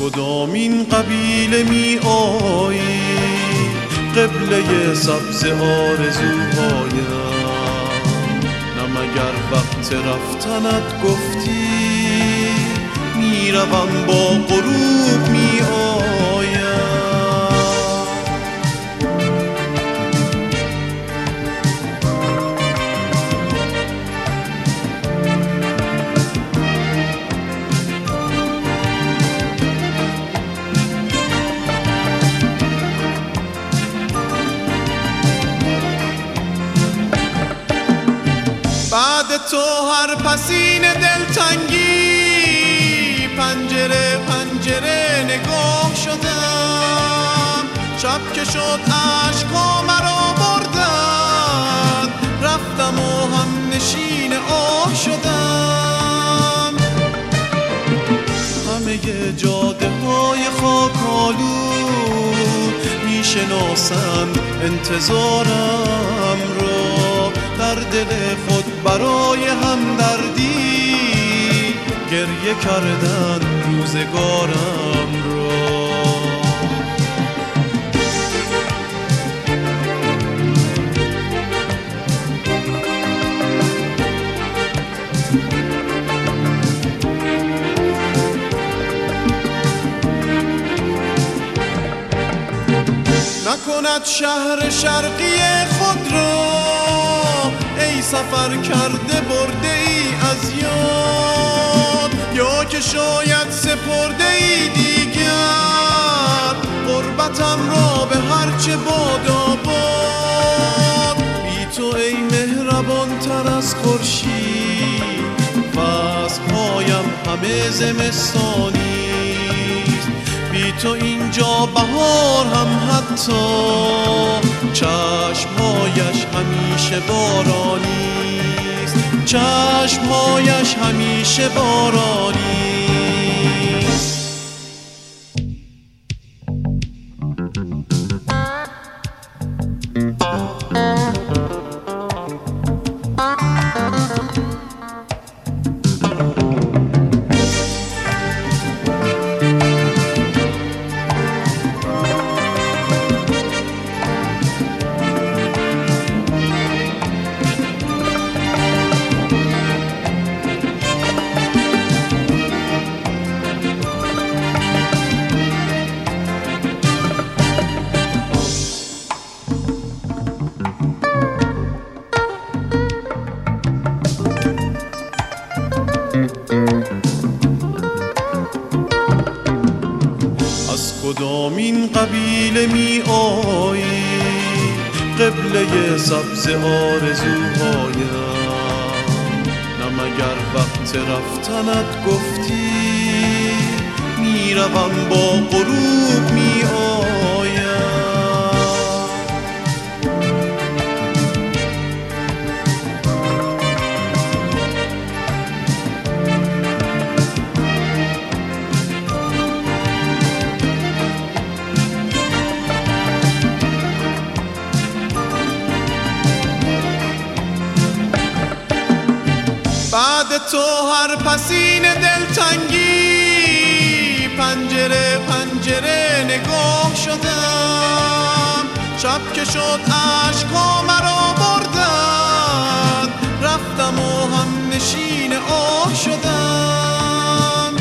کدامین قبیله می آیی قبله سبز آرزوهایم؟ نه مگر وقت رفتنت گفتی میروم با غروب می آیم؟ بعد تو هر پسین دلتنگی پنجره پنجره نگاه شدم، شب که شد عشقا مرا بردن، رفتم و هم نشین آه شدم. همه جاده های خاک‌آلود میشناسند انتظارم را، در دل خود برای همدردی گریه کردن روزگارم را. نکند شهر شرقی خود را ای سفر کرده برده ای از یاد، یا که شاید سپرده ای دیگر غربتم را به هرچه باداباد. بی تو ای مهربان تر از خورشید، فصل‌هایم همه زمستانیست. بی تو اینجا بهار هم حتی چشمهایش همیشه بارانیست، چشمهایش همیشه بارانیست. از کدامین قبیله می آیی قبله سبز آرزوهایم؟ نه مگر وقت رفتنت گفتی میروم با غروب می آیم؟ بعد تو هر پسین دلتنگی پنجره پنجره نگاه شدم، شب که شد عشقا مرا بردن، رفتم و هم نشین آه شدم.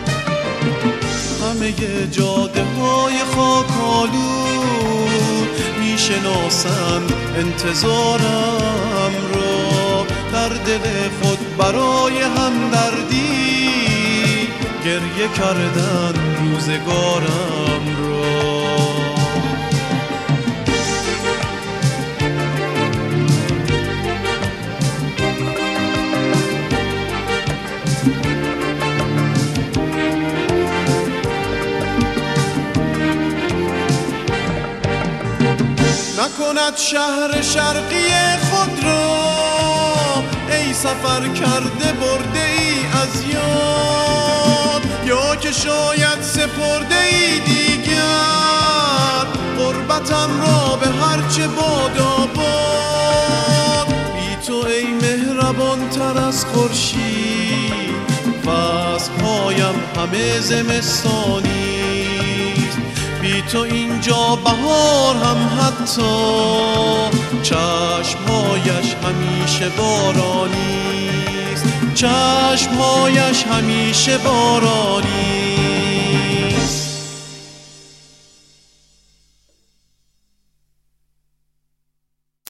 همه جاده های خاک‌آلود میشناسند انتظارم را، در دل خود برای همدردی گریه کردن روزگارم را. نکند شهر شرقی خود را ای سفر کرده برده ای از یاد، یا که شاید سپرده ای دیگر غربتم را به هرچه باداباد. بی تو ای مهربان تر از خورشید، فصل‌هایم همه زمستانی بی تو اینجا بهار هم حتی چشمهایش همیشه بارانیست، چشمهایش همیشه بارانی.